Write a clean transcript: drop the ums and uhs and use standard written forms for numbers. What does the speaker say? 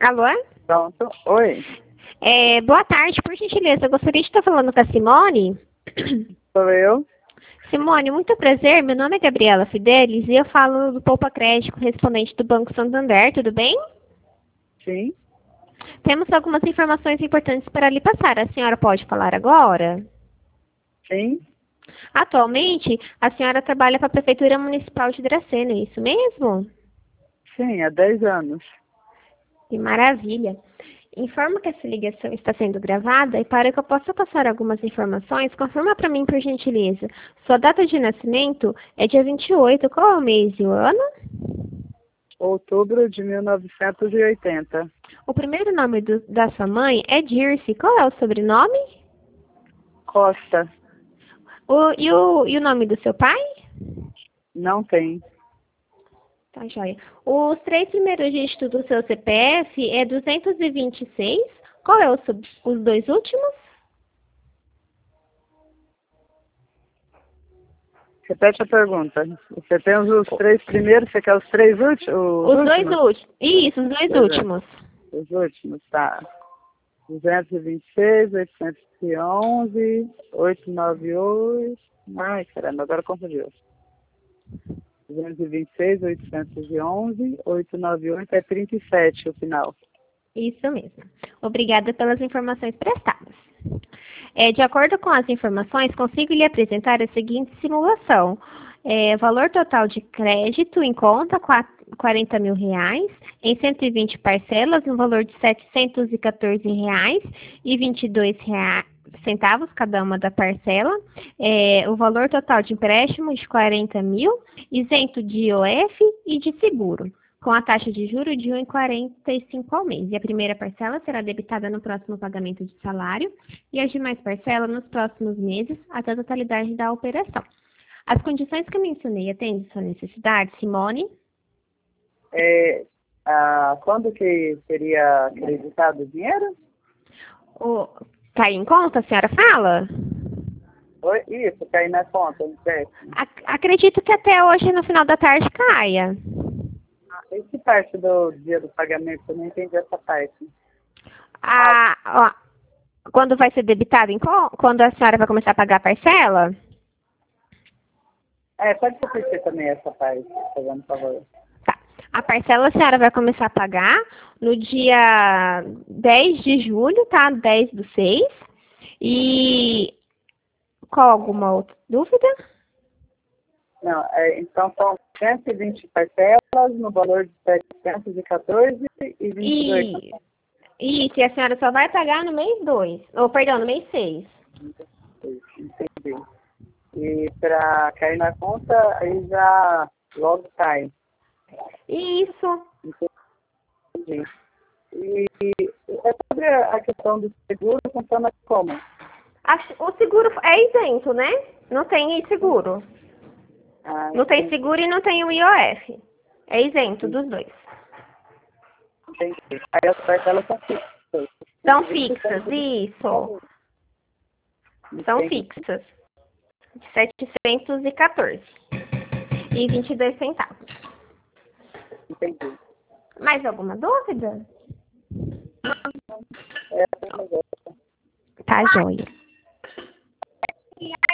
Alô? Pronto. Oi, Boa tarde, por gentileza. Eu gostaria de estar falando com a Simone. sou eu. Simone, muito prazer. Meu nome é Gabriela Fidelis e eu falo do Poupa Crédito, correspondente do Banco Santander. Tudo bem? Sim, Temos algumas informações importantes para lhe passar. A senhora pode falar agora? sim, Atualmente, a senhora trabalha para a Prefeitura Municipal de Dracena, é isso mesmo? sim, há 10 anos. Que maravilha. Informo que essa ligação está sendo gravada e para que eu possa passar algumas informações, confirma para mim, por gentileza. Sua data de nascimento é dia 28. Qual é o mês e o ano? Outubro de 1980. O primeiro nome da sua mãe é Dirce. Qual é o sobrenome? Costa, E o nome do seu pai? não tem. Tá, joia. Os três primeiros dígitos do seu CPF é 226. Qual é os dois últimos? Repete a pergunta. Você tem os três primeiros, você quer os três últimos? Os Os dois últimos? últimos. Isso, os dois Pois é, últimos. os últimos, tá. 226, 811, 898. Ai, caramba, agora confundiu. 226, 811, 898 é 37 o final. Isso mesmo. Obrigada pelas informações prestadas. De acordo com as informações, consigo lhe apresentar a seguinte simulação. Valor total de crédito em conta, R$ 40.000, em 120 parcelas, no valor de R$ 714,22 cada uma da parcela. O valor total de empréstimo de 40 mil, isento de IOF e de seguro, com a taxa de juros de 1,45 ao mês. E a primeira parcela será debitada no próximo pagamento de salário e as demais parcelas nos próximos meses até a totalidade da operação. As condições que eu mencionei atendem sua necessidade, Simone? Quando que seria acreditado o dinheiro? Cai em conta, a senhora fala? Oi, isso, cair na conta, não sei. Acredito que até hoje, no final da tarde, caia. E que parte do dia do pagamento? Eu não entendi essa parte. Quando vai ser debitado quando a senhora vai começar a pagar a parcela? Pode repetir também essa parte, fazendo favor. Tá. A parcela a senhora vai começar a pagar no dia 10 de julho, tá? 10/6. E qual alguma outra dúvida? Não, então são 120 parcelas no valor de 714,22. Isso, e a senhora só vai pagar no mês 2. Ou, perdão, no mês 6. Entendi. E para cair na conta, aí já logo cai. Isso. Entendi. E sobre a questão do seguro, funciona como? O seguro é isento, né? Não tem seguro. Não tem seguro e não tem o IOF. É isento dos dois. Entendi. Aí as parcelas são fixas. São fixas, isso. São fixas. De 714,22. Entendi. Mais alguma dúvida? É, Tá, joia.